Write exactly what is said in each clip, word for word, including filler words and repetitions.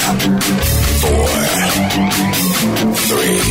four, three,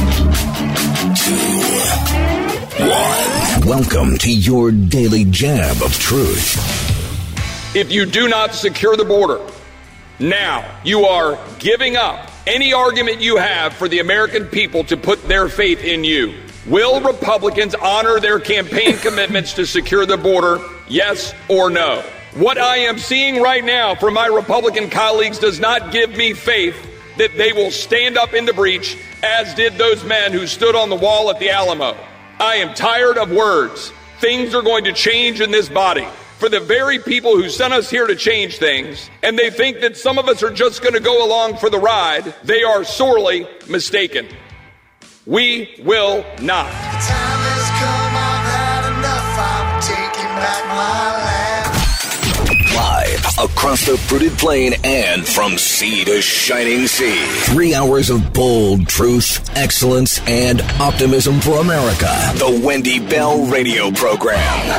two, one. Welcome to your daily jab of truth. If you do not secure the border, now you are giving up any argument you have for the American people to put their faith in you. Will Republicans honor their campaign commitments to secure the border, yes or no? What I am seeing right now from my Republican colleagues does not give me faith that they will stand up in the breach, as did those men who stood on the wall at the Alamo. I am tired of words. Things are going to change in this body for the very people who sent us here to change things, and they think that some of us are just going to go along for the ride. They are sorely mistaken. We will not. The time has come, I've had enough. I'm taking back my land. Live across the fruited plain and from sea to shining sea. Three hours of bold truth, excellence, and optimism for America. The Wendy Bell Radio Program.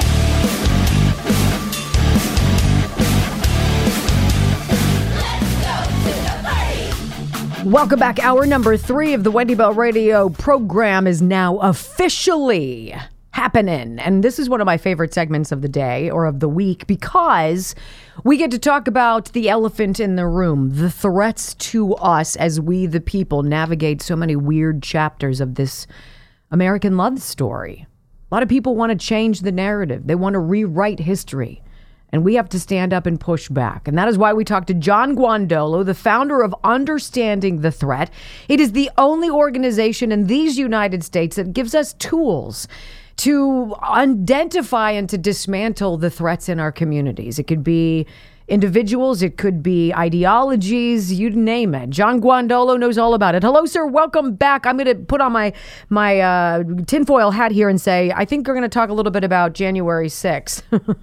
Welcome back. Hour number three of the Wendy Bell Radio program is now officially happening. And this is one of my favorite segments of the day or of the week because we get to talk about the elephant in the room, the threats to us as we, the people, navigate so many weird chapters of this American love story. A lot of people want to change the narrative. They want to rewrite history. And we have to stand up and push back. And that is why we talked to John Guandolo, the founder of Understanding the Threat. It is the only organization in these United States that gives us tools to identify and to dismantle the threats in our communities. It could be individuals, it could be ideologies, you name it. John Guandolo knows all about it. Hello, sir. Welcome back. I'm going to put on my, my uh, tinfoil hat here and say, I think we're going to talk a little bit about January sixth.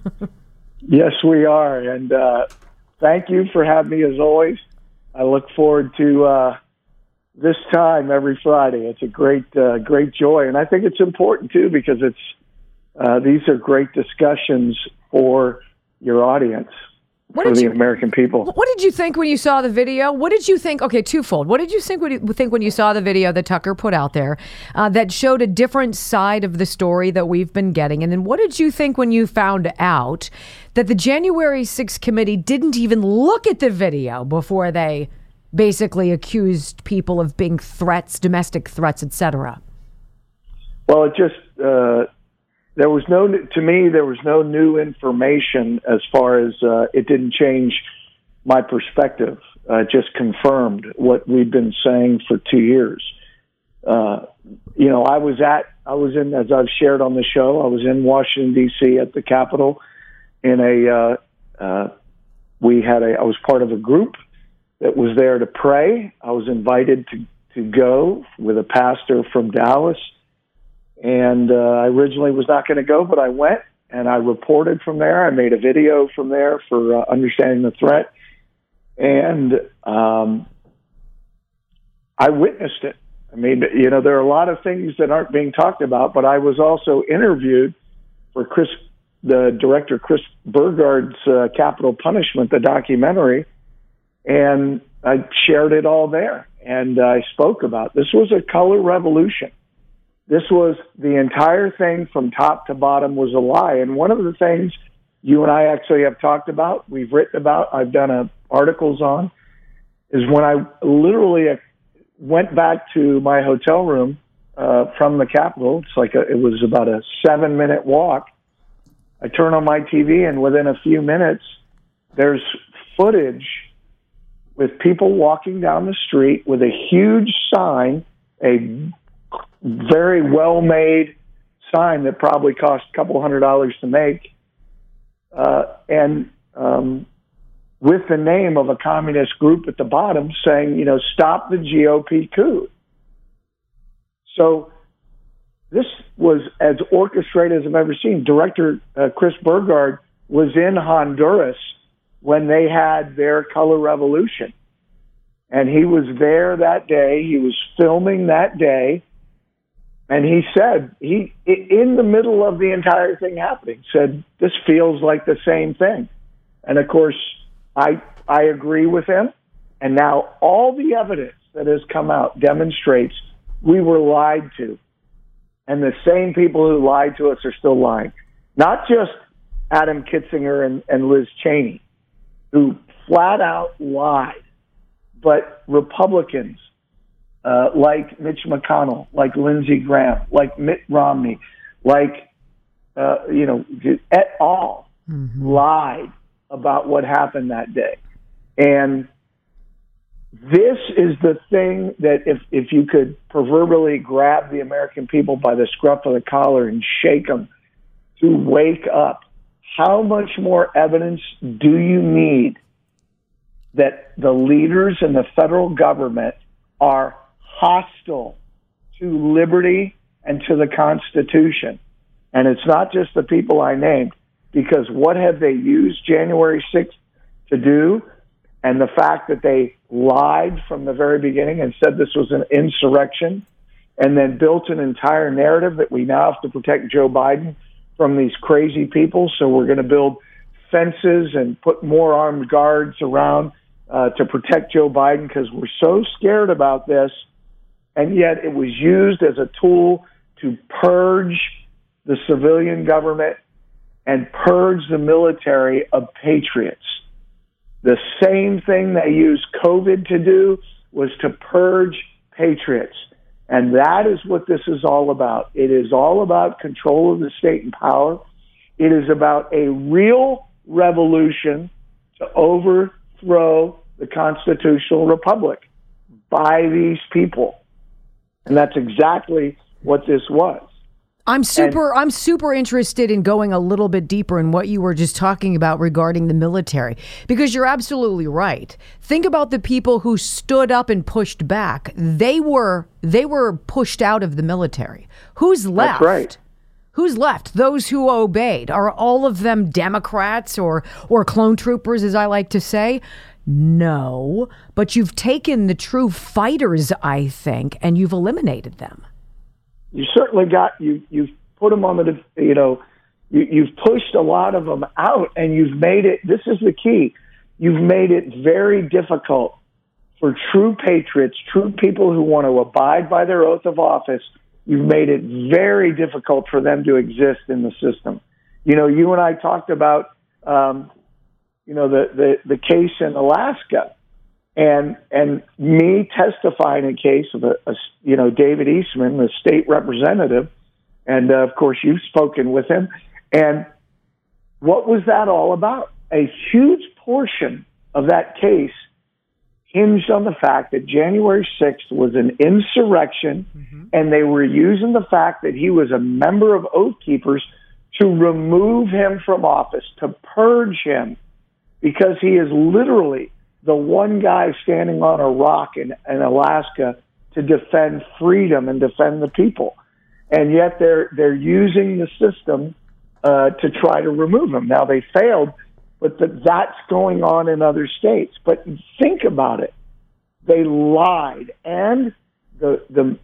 Yes, we are. And uh, thank you for having me as always. I look forward to uh, this time every Friday. It's a great, uh, great joy. And I think it's important, too, because it's uh, these are great discussions for your audience, what for did the you, American people. What did you think when you saw the video? What did you think? Okay, twofold. What did you think when you, think when you saw the video that Tucker put out there uh, that showed a different side of the story that we've been getting? And then what did you think when you found out that the January sixth committee didn't even look at the video before they basically accused people of being threats, domestic threats, et cetera? Well, it just, uh, there was no, to me, there was no new information as far as uh, it didn't change my perspective. Uh, it just confirmed what we've been saying for two years. Uh, you know, I was at, I was in, as I've shared on the show, I was in Washington, D C at the Capitol in a, uh, uh, we had a, I was part of a group that was there to pray. I was invited to, to go with a pastor from Dallas. And uh, I originally was not going to go, but I went and I reported from there. I made a video from there for uh, Understanding the Threat. And um, I witnessed it. I mean, you know, there are a lot of things that aren't being talked about, but I was also interviewed for Chris, the director, Chris Burgard's uh, Capital Punishment, the documentary, and I shared it all there. And I spoke about this was a color revolution. This was the entire thing from top to bottom was a lie. And one of the things you and I actually have talked about, we've written about, I've done a, articles on, is when I literally went back to my hotel room uh, from the Capitol. It's like a, it was about a seven minute walk. I turn on my T V and within a few minutes, there's footage with people walking down the street with a huge sign, a very well-made sign that probably cost a couple hundred dollars to make, uh, and um, with the name of a communist group at the bottom saying, you know, stop the G O P coup. So this was as orchestrated as I've ever seen. Director uh, Chris Burgard was in Honduras when they had their color revolution. And he was there that day. He was filming that day. And he said, he in the middle of the entire thing happening, said, this feels like the same thing. And of course, I I agree with him. And now all the evidence that has come out demonstrates we were lied to. And the same people who lied to us are still lying. Not just Adam Kinzinger and, and Liz Cheney, who flat out lied, but Republicans uh, like Mitch McConnell, like Lindsey Graham, like Mitt Romney, like, uh, you know, et al. Mm-hmm. lied about what happened that day. And this is the thing that if, if you could proverbially grab the American people by the scruff of the collar and shake them to wake up, how much more evidence do you need that the leaders in the federal government are hostile to liberty and to the Constitution? And it's not just the people I named, because what have they used January sixth to do? And the fact that they lied from the very beginning and said this was an insurrection, and then built an entire narrative that we now have to protect Joe Biden from these crazy people. So we're going to build fences and put more armed guards around uh, to protect Joe Biden because we're so scared about this. And yet it was used as a tool to purge the civilian government and purge the military of patriots. The same thing they used COVID to do was to purge patriots. And that is what this is all about. It is all about control of the state and power. It is about a real revolution to overthrow the constitutional republic by these people. And that's exactly what this was. I'm super, and, I'm super interested in going a little bit deeper in what you were just talking about regarding the military, because you're absolutely right. Think about the people who stood up and pushed back. They were, they were pushed out of the military. Who's left? That's right. Who's left? Those who obeyed. Are all of them Democrats or, or clone troopers, as I like to say? No, but you've taken the true fighters, I think, and you've eliminated them. You certainly got, you, you've put them on the, you know, you, you've pushed a lot of them out, and you've made it, this is the key, you've made it very difficult for true patriots, true people who want to abide by their oath of office. You've made it very difficult for them to exist in the system. You know, you and I talked about, um, you know, the, the, the case in Alaska. And and me testifying in case of a, a you know David Eastman, the state representative, and uh, of course you've spoken with him. And what was that all about? A huge portion of that case hinged on the fact that January sixth was an insurrection, mm-hmm. and they were using the fact that he was a member of Oath Keepers to remove him from office, to purge him, because he is literally the one guy standing on a rock in, in Alaska to defend freedom and defend the people. And yet they're they're using the system uh, to try to remove him. Now, they failed, but the, that's going on in other states. But think about it. They lied, and the the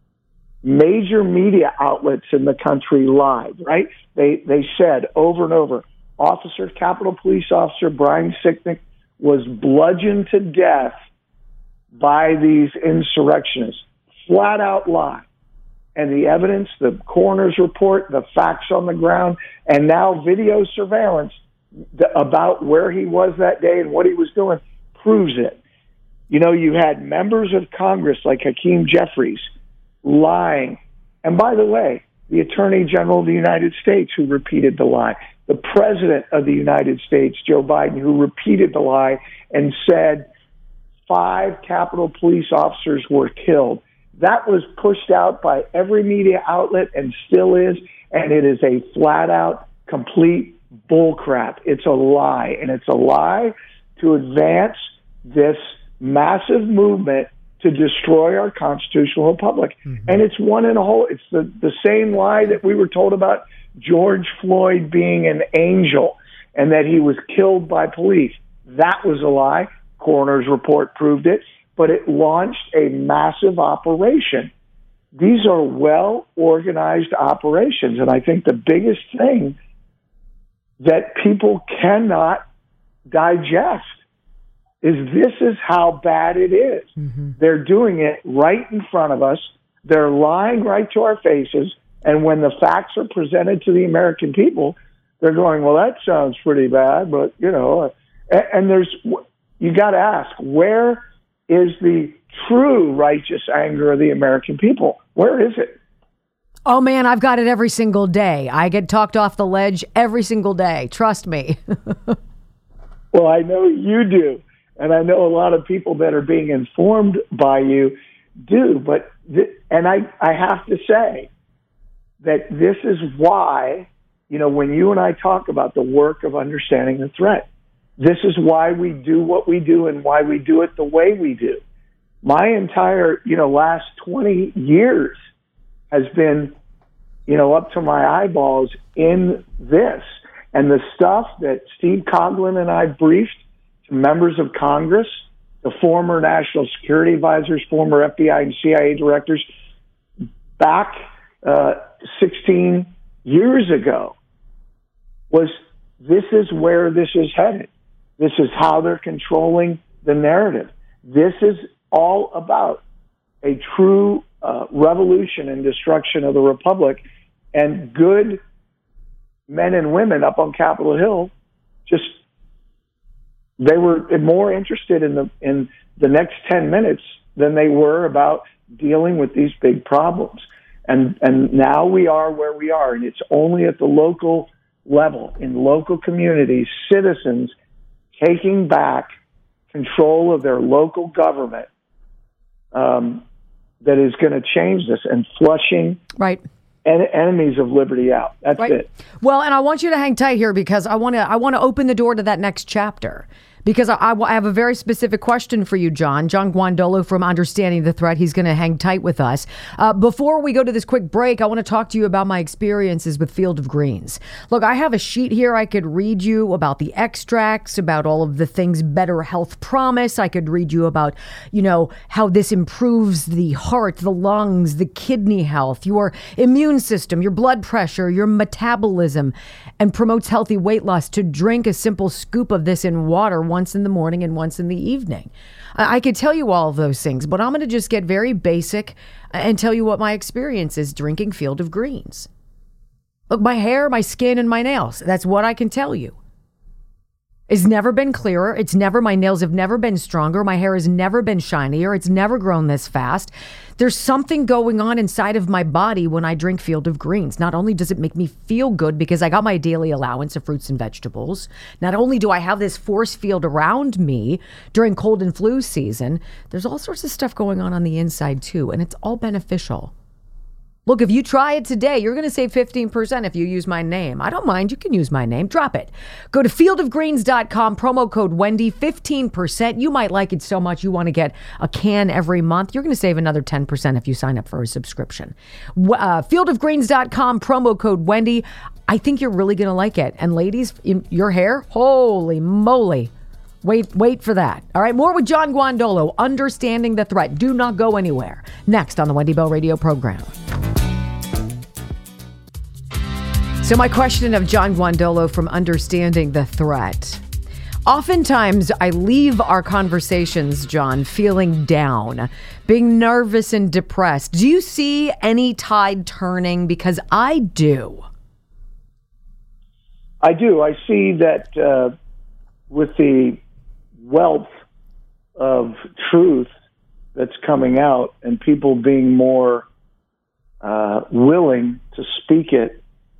major media outlets in the country lied, right? They, they said over and over, Officer, Capitol Police Officer Brian Sicknick was bludgeoned to death by these insurrectionists. Flat out lie. And the evidence, the coroner's report, the facts on the ground, and now video surveillance about where he was that day and what he was doing proves it. You know, you had members of Congress like Hakeem Jeffries lying. And by the way, the Attorney General of the United States who repeated the lie. The President of the United States, Joe Biden, who repeated the lie and said five Capitol Police officers were killed. That was pushed out by every media outlet and still is, and it is a flat-out, complete bullcrap. It's a lie, and it's a lie to advance this massive movement to destroy our constitutional republic. Mm-hmm. And it's one and a whole. It's the, the same lie that we were told about George Floyd being an angel and that he was killed by police. That was a lie. Coroner's report proved it, but it launched a massive operation. These are well-organized operations, and I think the biggest thing that people cannot digest is this is how bad it is. Mm-hmm. They're doing it right in front of us. They're lying right to our faces. And when the facts are presented to the American people, they're going, well, that sounds pretty bad, but, you know, and, and there's, you got to ask, where is the true righteous anger of the American people? Where is it? Oh, man, I've got it every single day. I get talked off the ledge every single day. Trust me. Well, I know you do. And I know a lot of people that are being informed by you do. But, th- and I, I have to say that this is why, you know, when you and I talk about the work of understanding the threat, this is why we do what we do and why we do it the way we do. My entire, you know, last twenty years has been, you know, up to my eyeballs in this. And the stuff that Steve Coughlin and I briefed to members of Congress, the former national security advisors, former F B I and C I A directors, back uh, sixteen years ago, was this is where this is headed. This is how they're controlling the narrative. This is all about a true uh, revolution and destruction of the republic, and good men and women up on Capitol Hill just, they were more interested in the in the next ten minutes than they were about dealing with these big problems. And and now we are where we are, and it's only at the local level, in local communities, citizens taking back control of their local government um, that is going to change this, and flushing right. en- enemies of liberty out. That's right. it. Well, and I want you to hang tight here, because I want to I want to open the door to that next chapter. Because I, I have a very specific question for you, John. John Guandolo from Understanding the Threat. He's going to hang tight with us. Uh, before we go to this quick break, I want to talk to you about my experiences with Field of Greens. Look, I have a sheet here. I could read you about the extracts, about all of the things Better Health promise. I could read you about, you know, how this improves the heart, the lungs, the kidney health, your immune system, your blood pressure, your metabolism, and promotes healthy weight loss. To drink a simple scoop of this in water once in the morning and once in the evening. I could tell you all of those things, but I'm going to just get very basic and tell you what my experience is drinking Field of Greens. Look, my hair, my skin, and my nails, that's what I can tell you. It's never been clearer. It's never, my nails have never been stronger. My hair has never been shinier. It's never grown this fast. There's something going on inside of my body when I drink Field of Greens. Not only does it make me feel good because I got my daily allowance of fruits and vegetables, not only do I have this force field around me during cold and flu season, there's all sorts of stuff going on on the inside too, and it's all beneficial. Look, if you try it today, you're going to save fifteen percent if you use my name. I don't mind. You can use my name. Drop it. Go to field of greens dot com, promo code Wendy, fifteen percent. You might like it so much you want to get a can every month. You're going to save another ten percent if you sign up for a subscription. Uh, field of greens dot com, promo code Wendy. I think you're really going to like it. And ladies, in your hair, holy moly. Wait, wait for that. All right, more with John Guandolo, Understanding the Threat. Do not go anywhere. Next on the Wendy Bell Radio program. So my question of John Guandolo from Understanding the Threat. Oftentimes I leave our conversations, John, feeling down, being nervous and depressed. Do you see any tide turning? Because I do. I do. I see that uh, with the wealth of truth that's coming out and people being more uh, willing to speak it,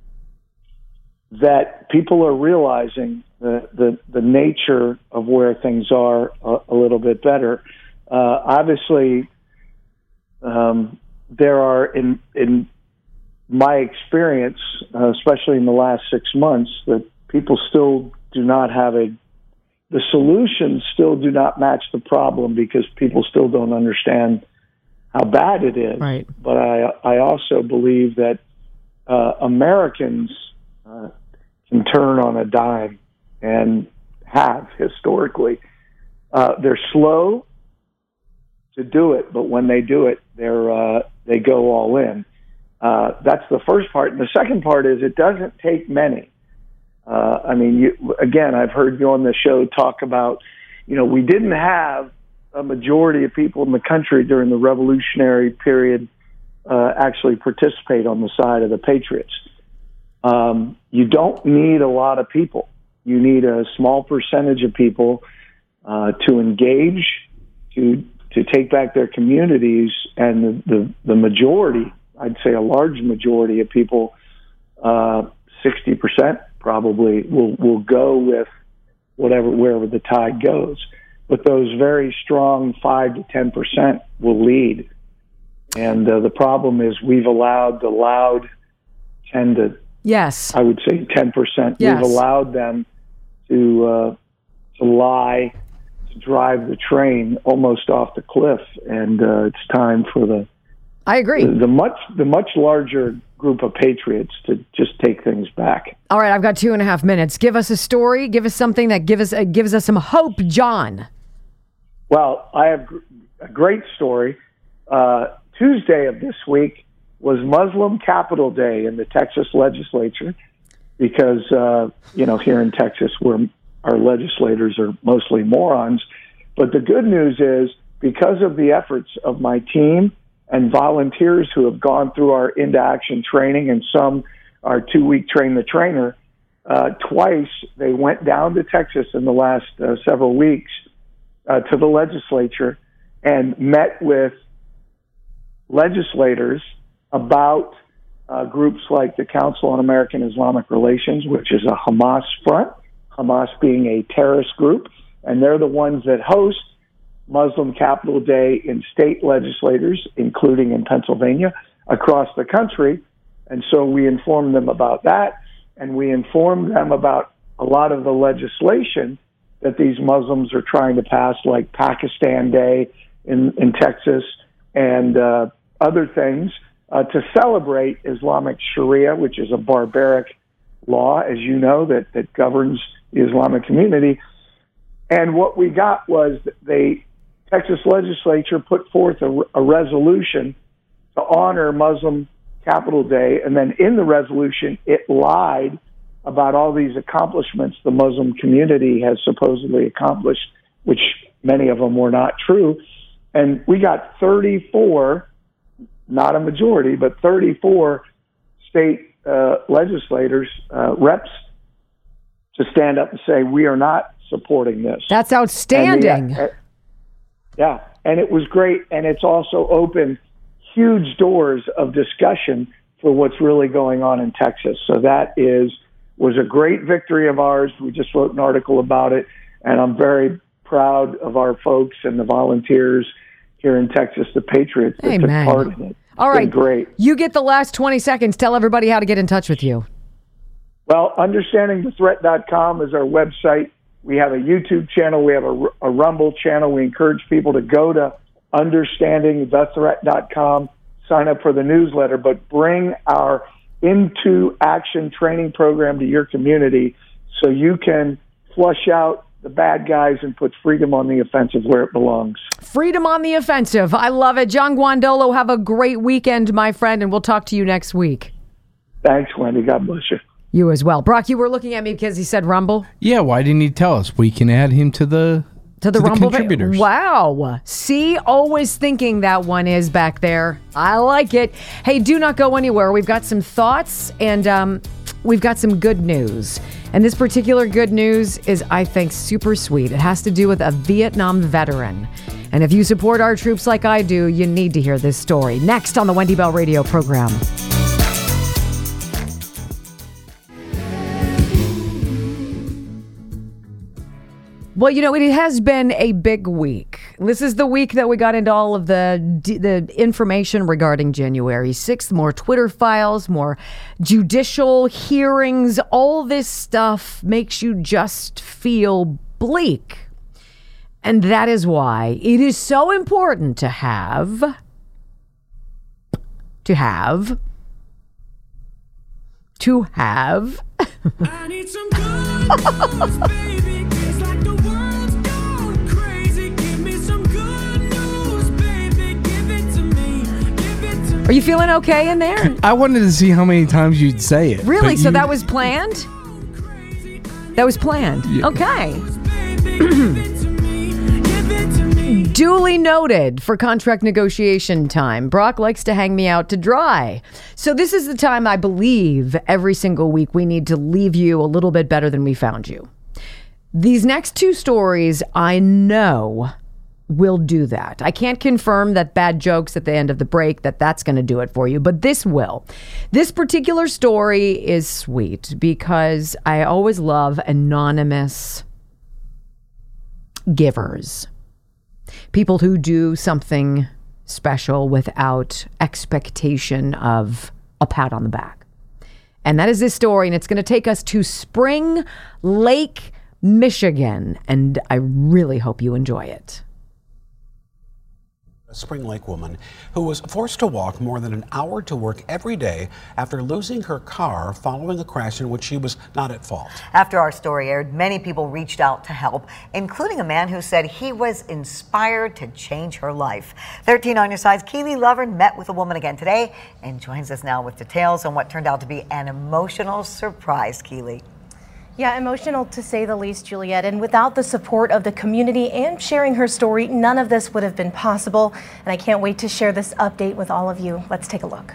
that people are realizing the, the, the nature of where things are a, a little bit better. Uh, obviously, um, there are, in, in my experience, uh, especially in the last six months, that people still do not have a, the solutions still do not match the problem because people still don't understand how bad it is. Right. But I, I also believe that uh, Americans uh, can turn on a dime and have historically. Uh, they're slow to do it, but when they do it, they're uh, they go all in. Uh, that's the first part. And the second part is it doesn't take many. Uh, I mean, you, again, I've heard you on the show talk about, you know, we didn't have a majority of people in the country during the revolutionary period uh, actually participate on the side of the Patriots. Um, you don't need a lot of people. You need a small percentage of people uh, to engage, to to take back their communities, and the, the, the majority, I'd say a large majority of people, uh, sixty percent probably, will, will go with whatever, wherever the tide goes. But those very strong five to ten percent will lead. And uh, the problem is we've allowed the loud ten to, yes, I would say ten percent. Yes. We've allowed them to uh, to lie, to drive the train almost off the cliff, and uh, it's time for the I agree. The, the much the much larger group of patriots to just take things back. All right, I've got two and a half minutes. Give us a story. Give us something that gives us uh, gives us some hope, John. Well, I have gr- a great story. Uh, Tuesday of this week was Muslim Capital Day in the Texas legislature, because uh, you know, here in Texas, where our legislators are mostly morons. But the good news is, because of the efforts of my team and volunteers who have gone through our Into Action training, and some our two-week Train the Trainer, uh, twice they went down to Texas in the last uh, several weeks uh, to the legislature and met with legislators about uh, groups like the Council on American Islamic Relations, which is a Hamas front, Hamas being a terrorist group, and they're the ones that host Muslim Capital Day in state legislators, including in Pennsylvania, across the country. And so we informed them about that, and we informed them about a lot of the legislation that these Muslims are trying to pass, like Pakistan Day in, in Texas, and uh, other things, uh, to celebrate Islamic Sharia, which is a barbaric law, as you know, that, that governs the Islamic community. And what we got was that they Texas legislature put forth a, a resolution to honor Muslim Capital Day, and then in the resolution, it lied about all these accomplishments the Muslim community has supposedly accomplished, which many of them were not true. And we got thirty-four, not a majority, but thirty-four state uh, legislators, uh, reps, to stand up and say, we are not supporting this. That's outstanding. And the, uh, yeah, and it was great, and it's also opened huge doors of discussion for what's really going on in Texas. So that is was a great victory of ours. We just wrote an article about it, and I'm very proud of our folks and the volunteers here in Texas, the Patriots, that Amen. took part in it. All It's right, been great. You get the last twenty seconds. Tell everybody how to get in touch with you. Well, understanding the threat dot com is our website. We have a YouTube channel. We have a, a Rumble channel. We encourage people to go to understanding the threat dot com, sign up for the newsletter, but bring our Into Action training program to your community so you can flush out the bad guys and put freedom on the offensive where it belongs. Freedom on the offensive. I love it. John Guandolo, have a great weekend, my friend, and we'll talk to you next week. Thanks, Wendy. God bless you. You as well. Brock, you were looking at me because he said Rumble? Yeah, why didn't he tell us? We can add him to the To the to Rumble? the contributors. Wow. See, always thinking that one is back there. I like it. Hey, do not go anywhere. We've got some thoughts, and um, we've got some good news. And this particular good news is, I think, super sweet. It has to do with a Vietnam veteran. And if you support our troops like I do, you need to hear this story. Next on the Wendy Bell Radio program. Well, you know, it has been a big week. This is the week that we got into all of the the information regarding January sixth, more Twitter files, more judicial hearings. All this stuff makes you just feel bleak. And that is why it is so important to have, to have, to have. I need some good news, baby. Are you feeling okay in there? I wanted to see how many times you'd say it. Really? but So you- that was planned? That was planned. Yeah. Okay. Duly noted for contract negotiation time. Brock likes to hang me out to dry. So this is the time I believe every single week we need to leave you a little bit better than we found you. These next two stories I know will do that. I can't confirm that bad jokes at the end of the break, that that's going to do it for you, but this will. This particular story is sweet because I always love anonymous givers. People who do something special without expectation of a pat on the back. And that is this story, and it's going to take us to Spring Lake, Michigan, and I really hope you enjoy it. A Spring Lake woman who was forced to walk more than an hour to work every day after losing her car following a crash in which she was not at fault. After our story aired, many people reached out to help, including a man who said he was inspired to change her life. thirteen on your side's Keely Lovern met with a woman again today and joins us now with details on what turned out to be an emotional surprise. Keely. Yeah, emotional to say the least, Juliet. And without the support of the community and sharing her story, none of this would have been possible. And I can't wait to share this update with all of you. Let's take a look.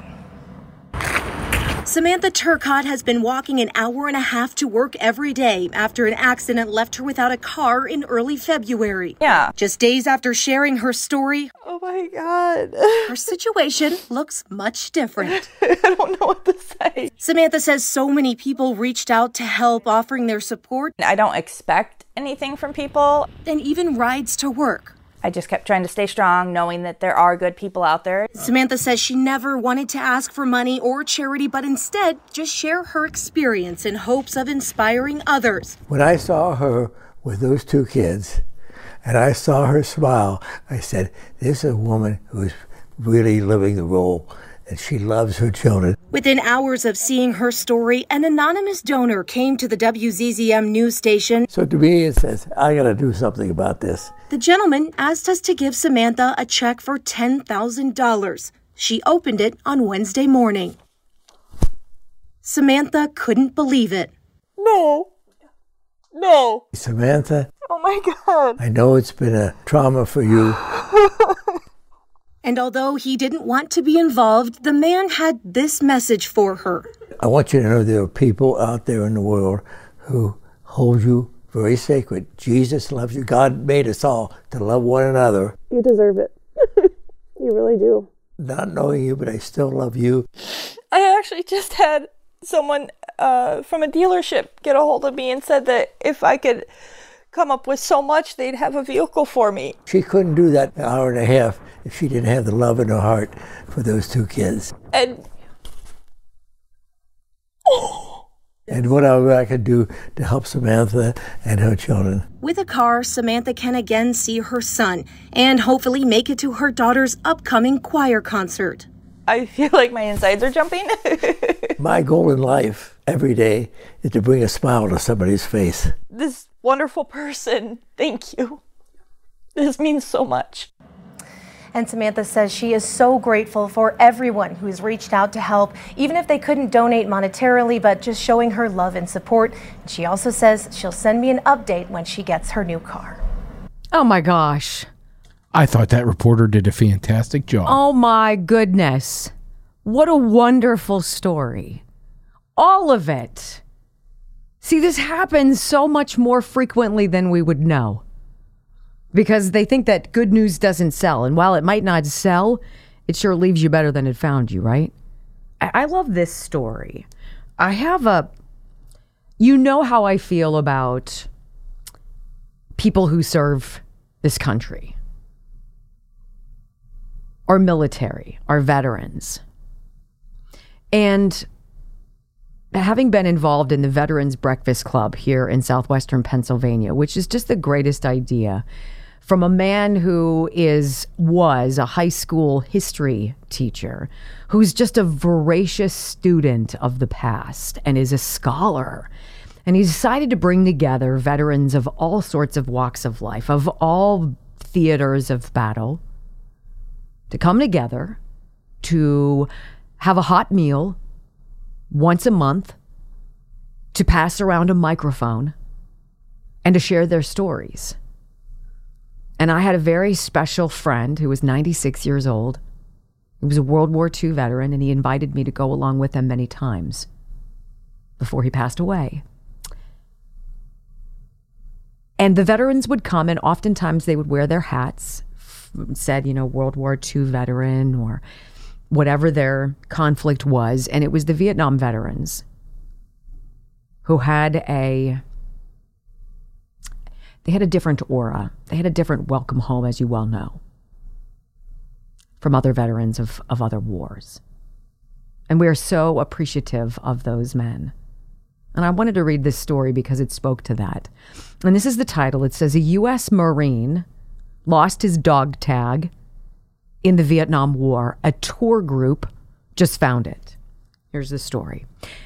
Samantha Turcotte has been walking an hour and a half to work every day after an accident left her without a car in early February. Yeah. Just days after sharing her story, oh my God. her situation looks much different. I don't know what to say. Samantha says so many people reached out to help, offering their support. I don't expect anything from people. And even rides to work. I just kept trying to stay strong, knowing that there are good people out there. Samantha says she never wanted to ask for money or charity, but instead just share her experience in hopes of inspiring others. When I saw her with those two kids and I saw her smile, I said, this is a woman who is really living the role, and she loves her children. Within hours of seeing her story, an anonymous donor came to the W Z Z M news station. So to me, it says, I got to do something about this. The gentleman asked us to give Samantha a check for ten thousand dollars. She opened it on Wednesday morning. Samantha couldn't believe it. No. No. Samantha. Oh my God. I know it's been a trauma for you. And although he didn't want to be involved, the man had this message for her. I want you to know there are people out there in the world who hold you very sacred. Jesus loves you. God made us all to love one another. You deserve it. You really do. Not knowing you, but I still love you. I actually just had someone uh, from a dealership get a hold of me and said that if I could come up with so much, they'd have a vehicle for me. She couldn't do that an hour and a half if she didn't have the love in her heart for those two kids. And and whatever I could do to help Samantha and her children. With a car, Samantha can again see her son and hopefully make it to her daughter's upcoming choir concert. I feel like my insides are jumping. My goal in life every day is to bring a smile to somebody's face. This wonderful person, thank you. This means so much. And Samantha says she is so grateful for everyone who has reached out to help, even if they couldn't donate monetarily, but just showing her love and support. She also says she'll send me an update when she gets her new car. Oh my gosh. I thought that reporter did a fantastic job. Oh my goodness. What a wonderful story. All of it. See, this happens so much more frequently than we would know. Because they think that good news doesn't sell. And while it might not sell, it sure leaves you better than it found you, right? I, I love this story. I have a... You know how I feel about people who serve this country. Our military, our veterans. And having been involved in the Veterans Breakfast Club here in southwestern Pennsylvania, which is just the greatest idea, from a man who is was a high school history teacher, who's just a voracious student of the past and is a scholar. And he decided to bring together veterans of all sorts of walks of life, of all theaters of battle, to come together to have a hot meal once a month, to pass around a microphone, and to share their stories. And I had a very special friend who was ninety-six years old. He was a World War Two veteran, and he invited me to go along with him many times before he passed away. And the veterans would come, and oftentimes they would wear their hats, said, you know, World War Two veteran or whatever their conflict was. And it was the Vietnam veterans who had a, they had a different aura. They had a different welcome home, as you well know, from other veterans of, of other wars. And we are so appreciative of those men. And I wanted to read this story because it spoke to that. And this is the title. It says, a U S Marine lost his dog tag in the Vietnam War. A tour group just found it. Here's the story.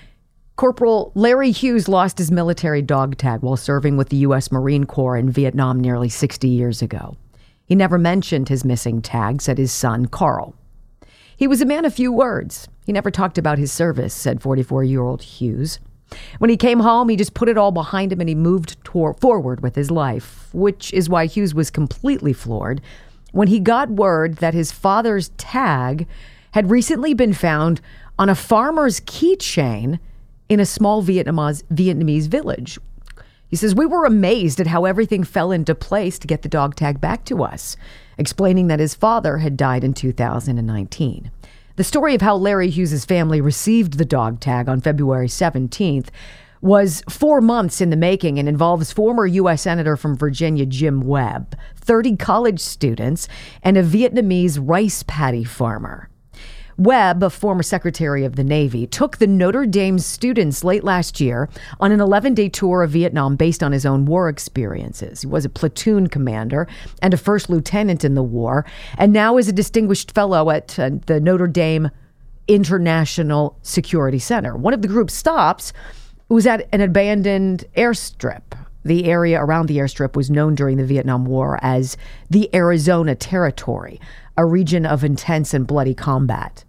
Corporal Larry Hughes lost his military dog tag while serving with the U S Marine Corps in Vietnam nearly sixty years ago. He never mentioned his missing tag, said his son, Carl. He was a man of few words. He never talked about his service, said forty-four-year-old Hughes. When he came home, he just put it all behind him and he moved tor- forward with his life, which is why Hughes was completely floored when he got word that his father's tag had recently been found on a farmer's keychain in a small Vietnamese, Vietnamese village. He says, we were amazed at how everything fell into place to get the dog tag back to us, explaining that his father had died in two thousand nineteen. The story of how Larry Hughes' family received the dog tag on February seventeenth was four months in the making and involves former U S Senator from Virginia, Jim Webb, thirty college students, and a Vietnamese rice paddy farmer. Webb, a former Secretary of the Navy, took the Notre Dame students late last year on an eleven-day tour of Vietnam based on his own war experiences. He was a platoon commander and a first lieutenant in the war, and now is a distinguished fellow at uh, the Notre Dame International Security Center. One of the group's stops was at an abandoned airstrip. The area around the airstrip was known during the Vietnam War as the Arizona Territory, a region of intense and bloody combat.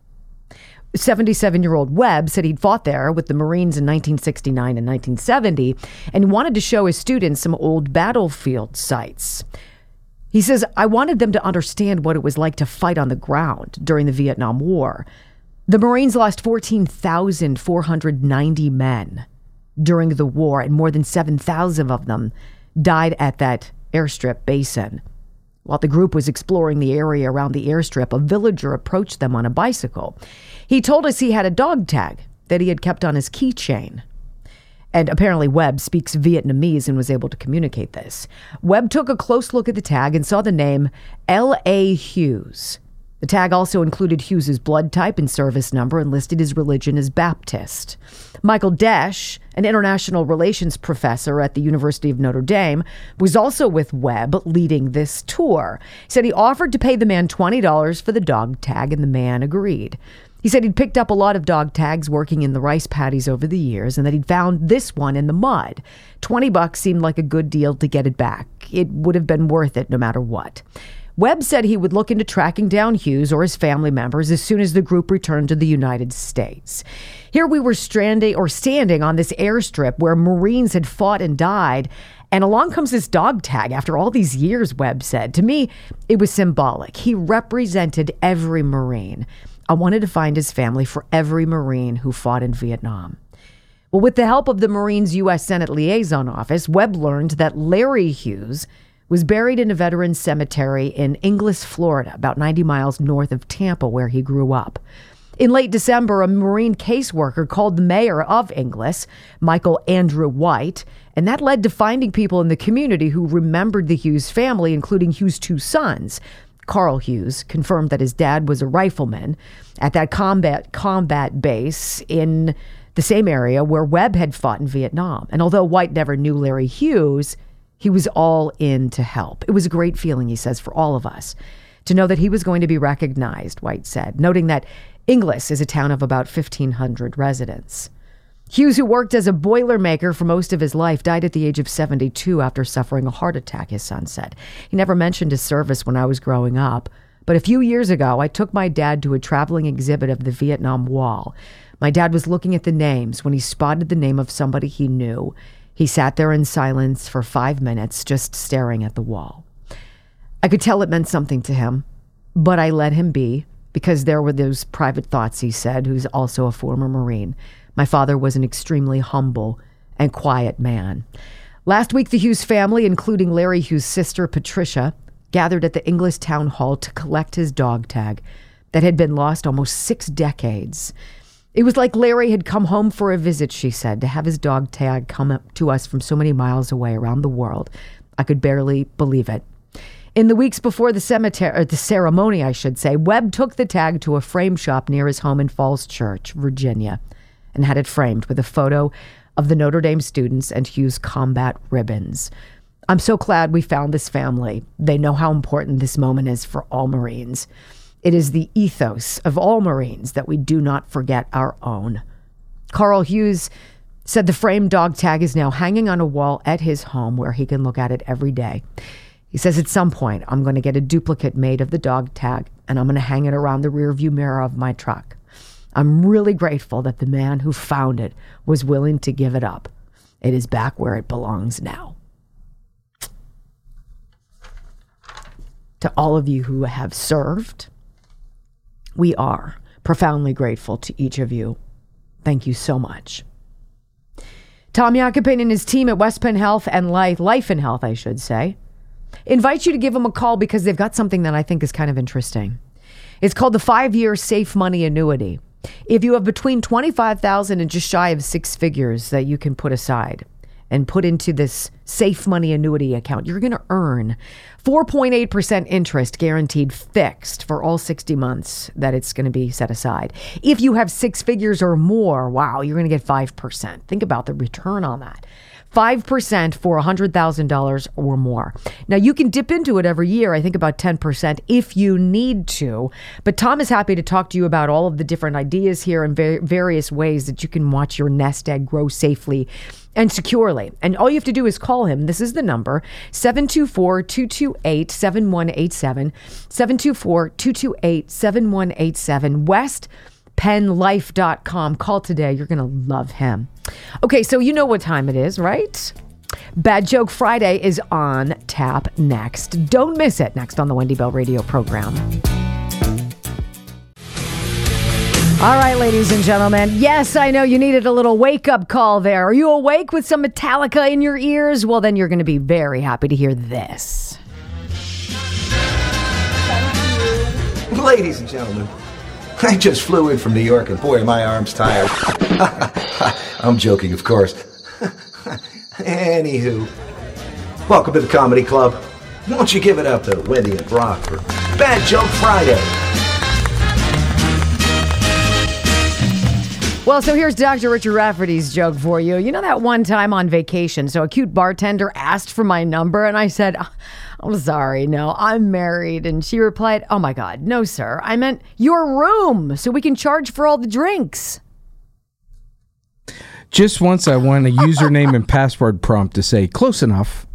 seventy-seven-year-old Webb said he'd fought there with the Marines in nineteen sixty-nine and nineteen seventy, and he wanted to show his students some old battlefield sites. He says, I wanted them to understand what it was like to fight on the ground during the Vietnam War. The Marines lost fourteen thousand four hundred ninety men during the war, and more than seven thousand of them died at that airstrip basin. While the group was exploring the area around the airstrip, a villager approached them on a bicycle. He told us he had a dog tag that he had kept on his keychain. And apparently Webb speaks Vietnamese and was able to communicate this. Webb took a close look at the tag and saw the name L A Hughes. The tag also included Hughes's blood type and service number and listed his religion as Baptist. Michael Desch, an international relations professor at the University of Notre Dame, was also with Webb leading this tour. He said he offered to pay the man twenty dollars for the dog tag, and the man agreed. He said he'd picked up a lot of dog tags working in the rice paddies over the years and that he'd found this one in the mud. twenty bucks seemed like a good deal to get it back. It would have been worth it no matter what. Webb said he would look into tracking down Hughes or his family members as soon as the group returned to the United States. Here we were stranding or standing on this airstrip where Marines had fought and died, and along comes this dog tag after all these years, Webb said. To me, it was symbolic. He represented every Marine. I wanted to find his family for every Marine who fought in Vietnam. Well, with the help of the Marines' U S Senate Liaison Office, Webb learned that Larry Hughes was buried in a veterans cemetery in Inglis, Florida, about ninety miles north of Tampa, where he grew up. In late December, a Marine caseworker called the mayor of Inglis, Michael Andrew White, and that led to finding people in the community who remembered the Hughes family, including Hughes' two sons. Carl Hughes confirmed that his dad was a rifleman at that combat combat base in the same area where Webb had fought in Vietnam. And although White never knew Larry Hughes, he was all in to help. It was a great feeling, he says, for all of us to know that he was going to be recognized, White said, noting that Inglis is a town of about fifteen hundred residents. Hughes, who worked as a boilermaker for most of his life, died at the age of seventy-two after suffering a heart attack, his son said. He never mentioned his service when I was growing up, but a few years ago, I took my dad to a traveling exhibit of the Vietnam Wall. My dad was looking at the names when he spotted the name of somebody he knew. He sat there in silence for five minutes, just staring at the wall. I could tell it meant something to him, but I let him be because there were those private thoughts, he said, who's also a former Marine. My father was an extremely humble and quiet man. Last week, the Hughes family, including Larry Hughes' sister, Patricia, gathered at the Inglis Town Hall to collect his dog tag that had been lost almost six decades. It was like Larry had come home for a visit, she said, to have his dog tag come up to us from so many miles away around the world. I could barely believe it. In the weeks before the cemetery, or the ceremony, I should say, Webb took the tag to a frame shop near his home in Falls Church, Virginia, and had it framed with a photo of the Notre Dame students and Hughes combat ribbons. I'm so glad we found this family. They know how important this moment is for all Marines. It is the ethos of all Marines that we do not forget our own. Carl Hughes said the framed dog tag is now hanging on a wall at his home where he can look at it every day. He says at some point, I'm going to get a duplicate made of the dog tag and I'm going to hang it around the rearview mirror of my truck. I'm really grateful that the man who found it was willing to give it up. It is back where it belongs now. To all of you who have served, we are profoundly grateful to each of you. Thank you so much. Tom Yakupin and his team at West Penn Health and Life, Life and Health, I should say, invite you to give them a call because they've got something that I think is kind of interesting. It's called the five-year Safe Money Annuity. If you have between twenty-five thousand dollars and just shy of six figures that you can put aside and put into this Safe Money Annuity account, you're going to earn four point eight percent interest guaranteed fixed for all sixty months that it's going to be set aside. If you have six figures or more, wow, you're going to get five percent. Think about the return on that. five percent for one hundred thousand dollars or more. Now, you can dip into it every year, I think about ten percent if you need to. But Tom is happy to talk to you about all of the different ideas here and va- various ways that you can watch your nest egg grow safely and securely. And all you have to do is call him. This is the number, seven two four, two two eight, seven one eight seven, seven two four, two two eight, seven one eight seven, west penn life dot com. Call today. You're going to love him. Okay, so you know what time it is, right? Bad Joke Friday is on tap next. Don't miss it. Next on the Wendy Bell Radio program. All right, ladies and gentlemen. Yes, I know you needed a little wake-up call there. Are you awake with some Metallica in your ears? Well, then you're going to be very happy to hear this. Ladies and gentlemen, I just flew in from New York, and boy, are my arms tired. I'm joking, of course. Anywho, welcome to the Comedy Club. Won't you give it up to Wendy and Brock for Bad Joke Friday? Well, so here's Doctor Richard Rafferty's joke for you. You know that one time on vacation, so a cute bartender asked for my number, and I said, I'm sorry, no, I'm married. And she replied, oh my God, no, sir. I meant your room so we can charge for all the drinks. Just once I want a username and password prompt to say, close enough.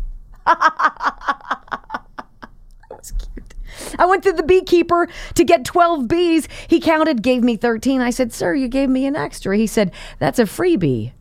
That was cute. I went to the beekeeper to get twelve bees. He counted, gave me thirteen. I said, sir, you gave me an extra. He said, that's a freebie.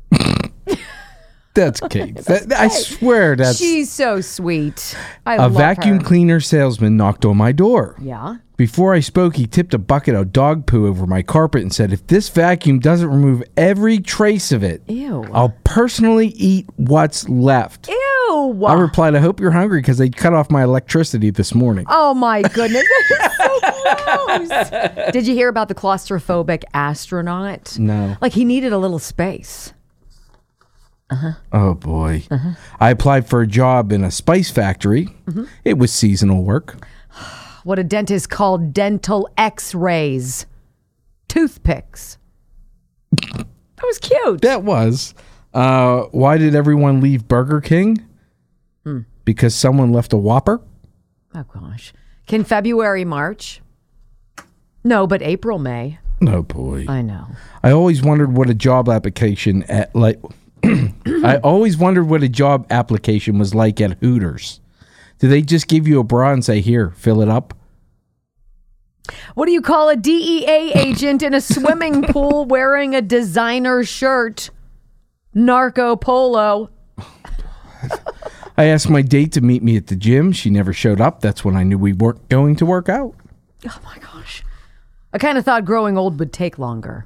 That's Kate. That, I swear that's... She's so sweet. I a love vacuum her. cleaner salesman knocked on my door. Yeah? Before I spoke, he tipped a bucket of dog poo over my carpet and said, if this vacuum doesn't remove every trace of it, Ew. I'll personally eat what's left. Ew. I replied, I hope you're hungry because they cut off my electricity this morning. Oh, my goodness. That's so gross. Did you hear about the claustrophobic astronaut? No. Like, he needed a little space. Uh-huh. Oh, boy. Uh-huh. I applied for a job in a spice factory. Mm-hmm. It was seasonal work. What a dentist called dental x-rays. Toothpicks. That was cute. That was. Uh, why did everyone leave Burger King? Hmm. Because someone left a Whopper? Oh, gosh. Can February march? No, but April may. Oh, boy. I know. I always wondered what a job application at, like... I always wondered what a job application was like at Hooters. Do they just give you a bra and say, here, fill it up? What do you call a D E A agent in a swimming pool wearing a designer shirt? Narco polo. I asked my date to meet me at the gym. She never showed up. That's when I knew we weren't going to work out. Oh my gosh. I kind of thought growing old would take longer.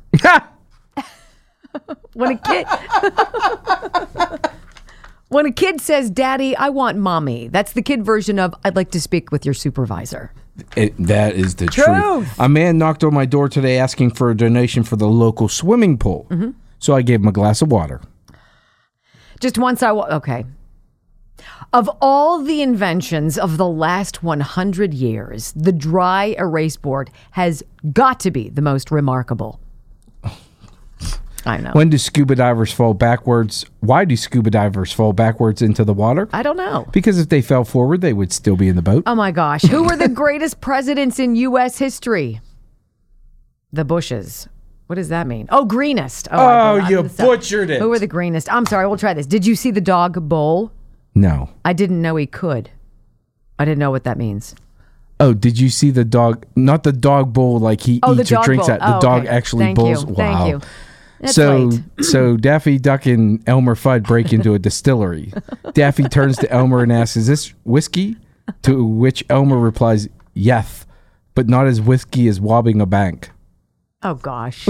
When a kid When a kid says, "Daddy, I want mommy," that's the kid version of "I'd like to speak with your supervisor." It, that is the truth. Truth. A man knocked on my door today asking for a donation for the local swimming pool. Mm-hmm. So I gave him a glass of water. Just once I wa- okay. Of all the inventions of the last one hundred years, the dry erase board has got to be the most remarkable. I know. When do scuba divers fall backwards? Why do scuba divers fall backwards into the water? I don't know. Because if they fell forward, they would still be in the boat. Oh my gosh. Who were the greatest presidents in U S history? The Bushes. What does that mean? Oh, greenest. Oh, I- I- you I'm so- butchered it. Who were the greenest? I'm sorry. We'll try this. Did you see the dog bowl? No. I didn't know he could. I didn't know what that means. Oh, did you see the dog? Not the dog bowl like he Oh, the eats or dog drinks bowl. at. The Oh, dog okay. actually Thank bowls. you. Wow. Thank you. That's so, late. so Daffy Duck and Elmer Fudd break into a distillery. Daffy turns to Elmer and asks, "Is this whiskey?" To which Elmer replies, "Yeth, but not as whiskey as robbing a bank." Oh gosh.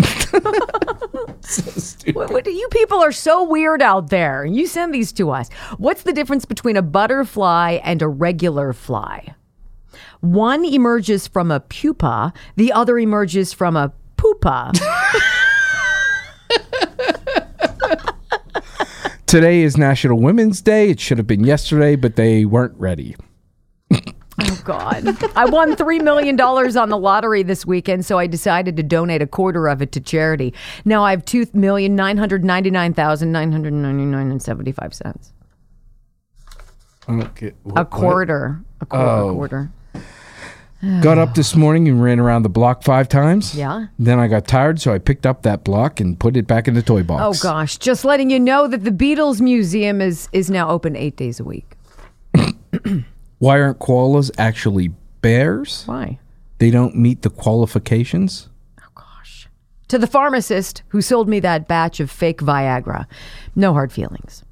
What, what, you people are so weird out there. You send these to us. What's the difference between a butterfly and a regular fly? One emerges from a pupa, the other emerges from a poopa. Today is National Women's Day. It should have been yesterday, but they weren't ready. Oh, God. I won three million dollars on the lottery this weekend, so I decided to donate a quarter of it to charity. Now I have two million nine hundred ninety-nine thousand nine hundred ninety-nine and seventy-five cents. Okay. A quarter. A quarter. Oh. A quarter. Got up this morning and ran around the block five times. Yeah. Then I got tired, so I picked up that block and put it back in the toy Oh, box. gosh. Just letting you know that the Beatles Museum is, is now open eight days a week. Why aren't koalas actually bears? Why? They don't meet the qualifications? To the pharmacist who sold me that batch of fake Viagra. No hard feelings.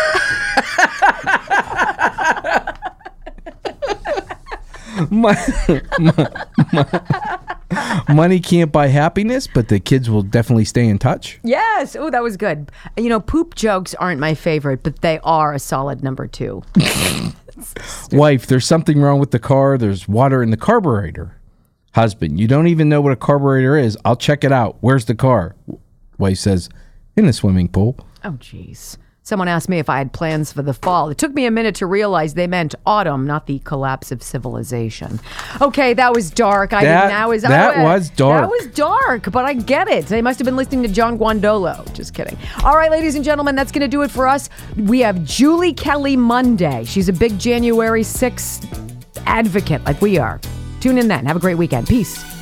My, my, my, money can't buy happiness, but the kids will definitely stay in touch. Yes. Oh, that was good. You know, poop jokes aren't my favorite, but they are a solid number two. Wife, there's something wrong with the car. There's water in the carburetor. Husband, you don't even know what a carburetor is. I'll check it out. Where's the car? Wife says, in the swimming pool. Oh, jeez. Someone asked me if I had plans for the fall. It took me a minute to realize they meant autumn, not the collapse of civilization. Okay, that was dark. I That- didn't. I was, that I, was dark. That was dark, but I get it. They must have been listening to John Guandolo. Just kidding. All right, ladies and gentlemen, that's going to do it for us. We have Julie Kelly Monday. She's a big January sixth advocate like we are. Tune in then. Have a great weekend. Peace.